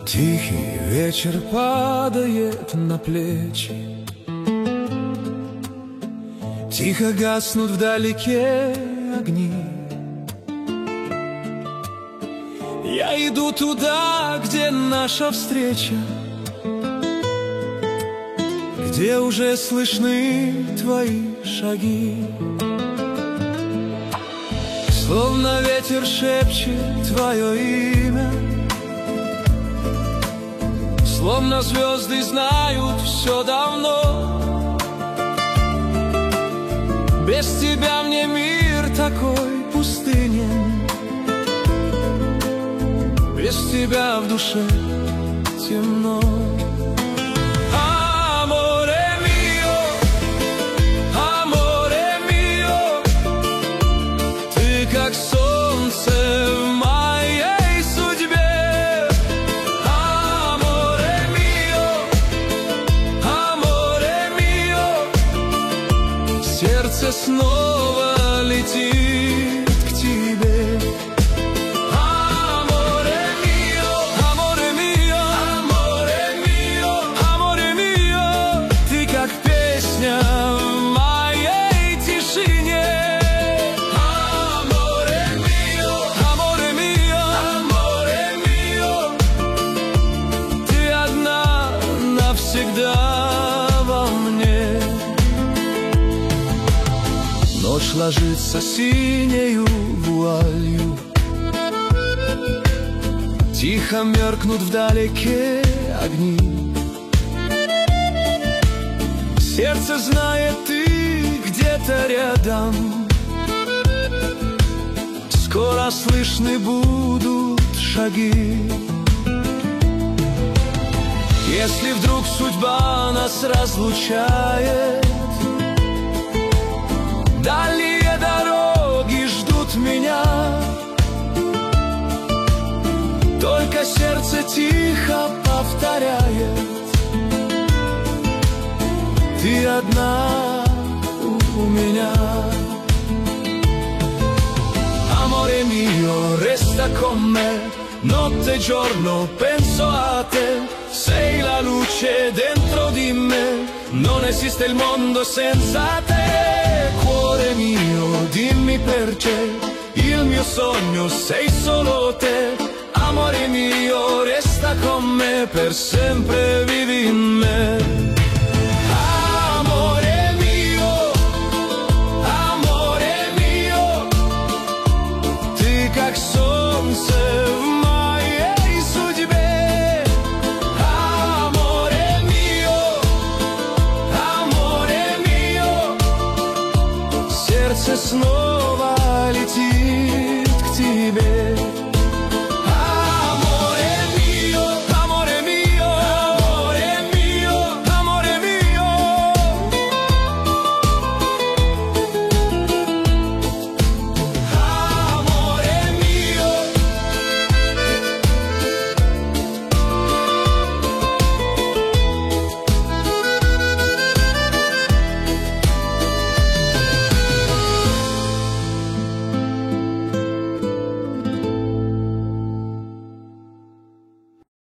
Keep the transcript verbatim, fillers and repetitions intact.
Тихий вечер падает на плечи, тихо гаснут вдалеке огни. Я иду туда, где наша встреча, где уже слышны твои шаги. Словно ветер шепчет твое имя, словно звезды знают все давно. Без тебя мне мир такой пустынен, без тебя в душе темно. Как солнце в моей судьбе, аморе мио, аморе мио. Сердце снова летит к тебе. Аморе мио, аморе мио, аморе мио, аморе мио. Ты как песня в моей тишине. Всегда во мне. Ночь ложится синею вуалью, тихо меркнут вдалеке огни. Сердце знает, ты где-то рядом, скоро слышны будут шаги. Если вдруг судьба нас разлучает, дальние дороги ждут меня. Только сердце тихо повторяет: ты одна у меня. Amore mio, resta con me, notte e giorno penso a te. Sei la luce dentro di me, non esiste il mondo senza te. Cuore mio, dimmi perché, il mio sogno sei solo te. Amore mio, resta con me, per sempre vivi in me.